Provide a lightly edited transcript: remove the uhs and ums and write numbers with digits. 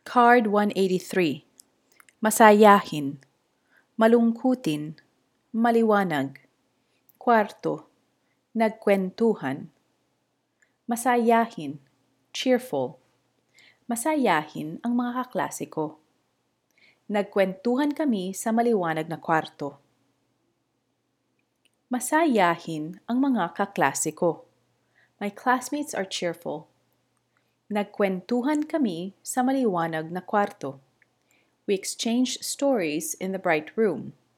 Card 183. Masayahin, malungkutin, maliwanag, kwarto, nagkwentuhan. Masayahin, cheerful. Masayahin ang mga kaklase ko. Nagkwentuhan kami sa maliwanag na kwarto. Masayahin ang mga kaklase ko. My classmates are cheerful. Nagkwentuhan kami sa maliwanag na kwarto. We exchanged stories in the bright room.